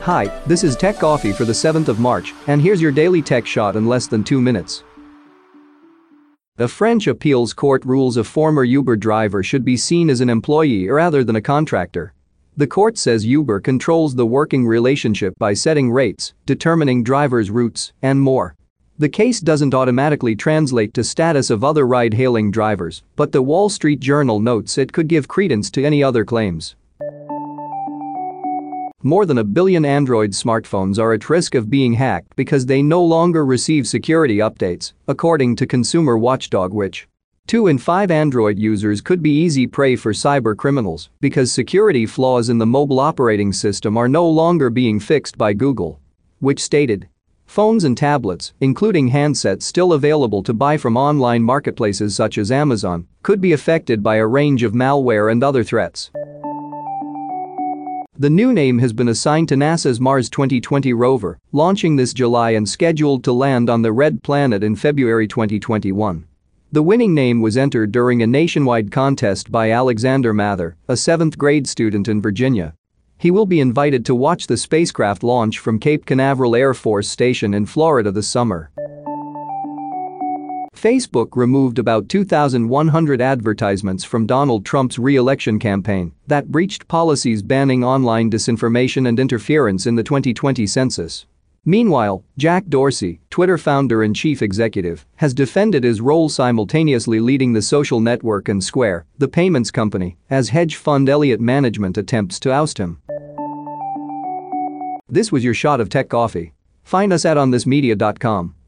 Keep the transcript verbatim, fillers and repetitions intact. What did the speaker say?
Hi, this is Tech Coffee for the seventh of March, and here's your daily tech shot in less than two minutes. A French appeals court rules a former Uber driver should be seen as an employee rather than a contractor. The court says Uber controls the working relationship by setting rates, determining drivers' routes, and more. The case doesn't automatically translate to status of other ride-hailing drivers, but the Wall Street Journal notes it could give credence to any other claims. More than a billion Android smartphones are at risk of being hacked because they no longer receive security updates, according to consumer watchdog Which. Two in five Android users could be easy prey for cyber criminals because security flaws in the mobile operating system are no longer being fixed by Google. Which stated, phones and tablets, including handsets still available to buy from online marketplaces such as Amazon, could be affected by a range of malware and other threats. The new name has been assigned to NASA's Mars twenty twenty rover, launching this July and scheduled to land on the Red Planet in February twenty twenty-one. The winning name was entered during a nationwide contest by Alexander Mather, a seventh grade student in Virginia. He will be invited to watch the spacecraft launch from Cape Canaveral Air Force Station in Florida this summer. Facebook removed about two thousand one hundred advertisements from Donald Trump's re-election campaign that breached policies banning online disinformation and interference in the twenty twenty census. Meanwhile, Jack Dorsey, Twitter founder and chief executive, has defended his role simultaneously leading the social network and Square, the payments company, as hedge fund Elliott Management attempts to oust him. This was your shot of Tech Coffee. Find us at on this media dot com.